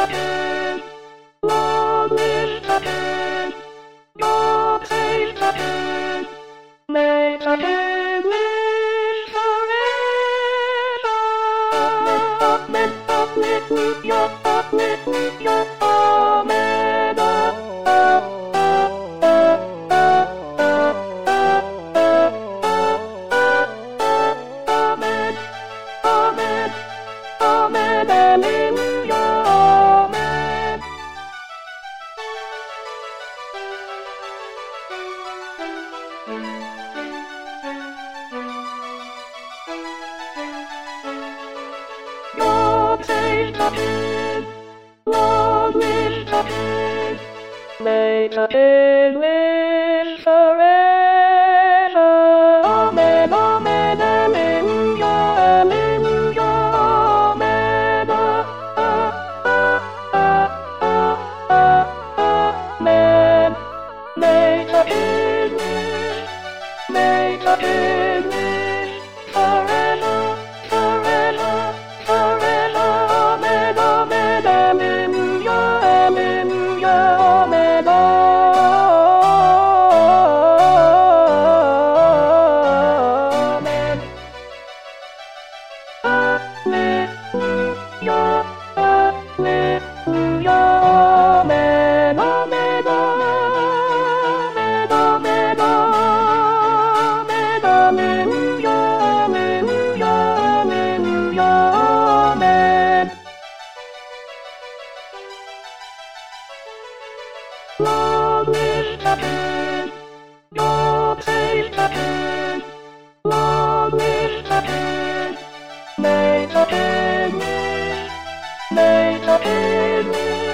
again. Lord lives again. God saves again. May the King live forever. Amen, hallelujah, hallelujah, amen. Amen, amen, amen, hallelujah, amen. God saves again. Lord lives again. May the King live forever. Amen, amen, hallelujah, hallelujah, amen. Amen. May the King live. May the King live forever, forever, forever. Amen, amen, hallelujah, hallelujah, amen. Amen. Hallelujah, hallelujah, amen, amen, amen, amen, amen, hallelujah, hallelujah, hallelujah, amen. Lord lives again. God saves again. Lord lives again. May the King live. May the King live.